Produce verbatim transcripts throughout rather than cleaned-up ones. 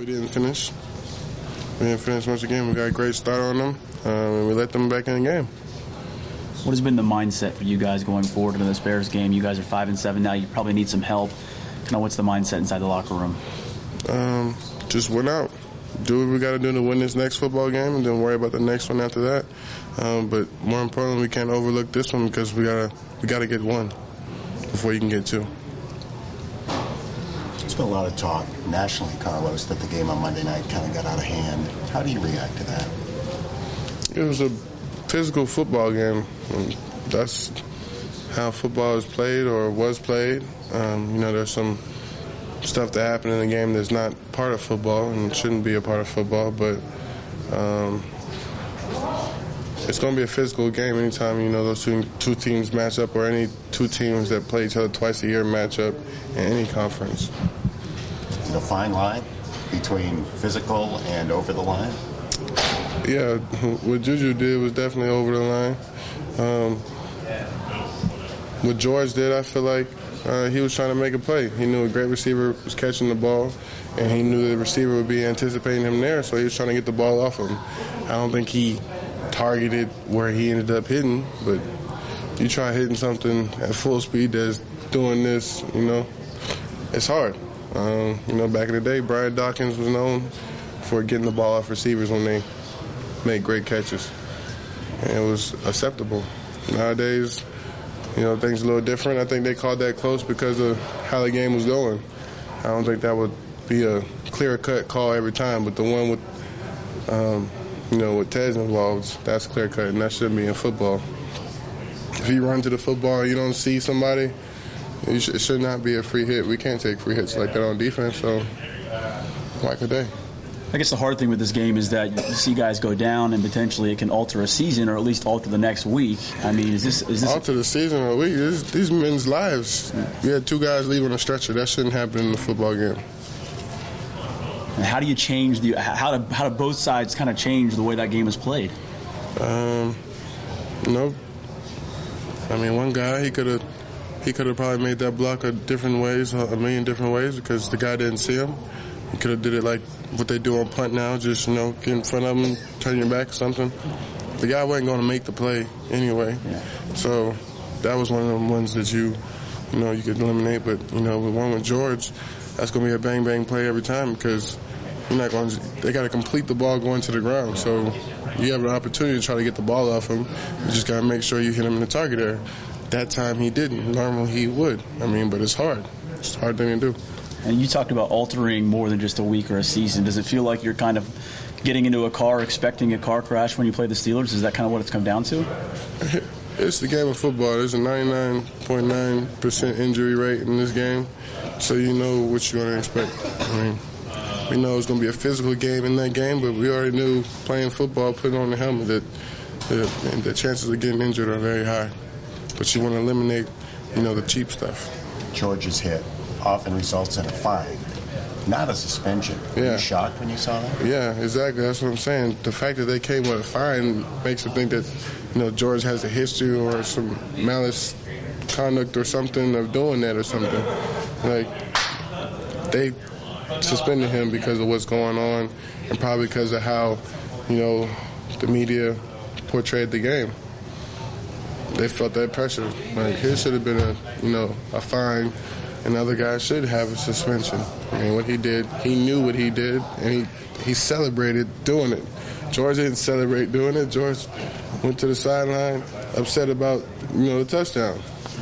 We didn't finish. We didn't finish much again. We got a great start on them, um, and we let them back in the game. What has been the mindset for you guys going forward into this Bears game? You guys are five and seven now. You probably need some help. Kind of what's the mindset inside the locker room? Um, just win out. Do what we got to do to win this next football game, and then worry about the next one after that. Um, but more importantly, we can't overlook this one because we gotta we gotta get one before you can get two. There's been a lot of talk nationally, Carlos, that the game on Monday night kind of got out of hand. How do you react to that? It was a physical football game. And that's how football is played or was played. Um, you know, there's some stuff that happened in the game that's not part of football and shouldn't be a part of football, but um, it's going to be a physical game anytime, you know, those two, two teams match up, or any two teams that play each other twice a year match up in any conference. Is it a fine line between physical and over the line? Yeah, what Juju did was definitely over the line. Um, what George did, I feel like uh, he was trying to make a play. He knew a great receiver was catching the ball, and he knew the receiver would be anticipating him there, so he was trying to get the ball off him. I don't think he targeted where he ended up hitting, but you try hitting something at full speed that's doing this, you know, it's hard. Um, you know, back in the day, Brian Dawkins was known for getting the ball off receivers when they made great catches, and it was acceptable. Nowadays, you know, things are a little different. I think they called that close because of how the game was going. I don't think that would be a clear-cut call every time, but the one with, um, you know, with Ted's involved, that's clear-cut, and that shouldn't be in football. If you run to the football and you don't see somebody, you sh- it should not be a free hit. We can't take free hits like that on defense, so whack a day. I guess the hard thing with this game is that you see guys go down and potentially it can alter a season or at least alter the next week. I mean, is this... Is this alter the season or a week? This, these men's lives. We had two guys leave on a stretcher. That shouldn't happen in a football game. And how do you change the... How do, how do both sides kind of change the way that game is played? Um, you know, I mean, one guy, he could have he could have probably made that block a different ways, a million different ways, because the guy didn't see him. He could have did it like what they do on punt now, just, you know, get in front of him, turn your back or something. The guy wasn't going to make the play anyway. Yeah. So that was one of them ones that you, you know, you could eliminate. But, you know, with one with George, that's going to be a bang-bang play every time because you're not going to, they got to complete the ball going to the ground. So you have an opportunity to try to get the ball off him. You just got to make sure you hit him in the target area. That time he didn't. Normally he would. I mean, but it's hard. It's a hard thing to do. And you talked about altering more than just a week or a season. Does it feel like you're kind of getting into a car, expecting a car crash when you play the Steelers? Is that kind of what it's come down to? It's the game of football. There's a ninety-nine point nine percent injury rate in this game, so you know what you're going to expect. I mean, we know it's going to be a physical game in that game, but we already knew playing football, putting on the helmet, that the, the chances of getting injured are very high. But you want to eliminate, you know, the cheap stuff. George's hit often results in a fine, not a suspension. Were yeah. you shocked when you saw that? Yeah, exactly. That's what I'm saying. The fact that they came with a fine makes you think that, you know, George has a history or some malice conduct or something of doing that or something. Like, they suspended him because of what's going on and probably because of how, you know, the media portrayed the game. They felt that pressure. Like, his should have been a, you know, a fine, and the other guy should have a suspension. I mean, what he did, he knew what he did, and he, he celebrated doing it. George didn't celebrate doing it. George went to the sideline upset about, you know, the touchdown.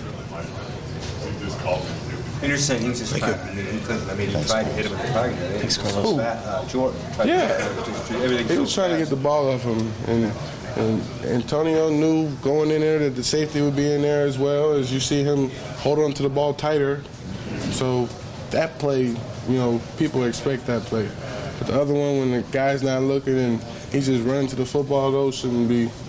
And you're saying he's just trying to, he couldn't, I mean, he tried to hit him with the target. Thanks, Carlos. Uh, Jordan. Yeah. He was trying to get the ball off him, and And Antonio knew going in there that the safety would be in there as well, as you see him hold on to the ball tighter. So that play, you know, people expect that play. But the other one, when the guy's not looking and he's just running to the football, those shouldn't be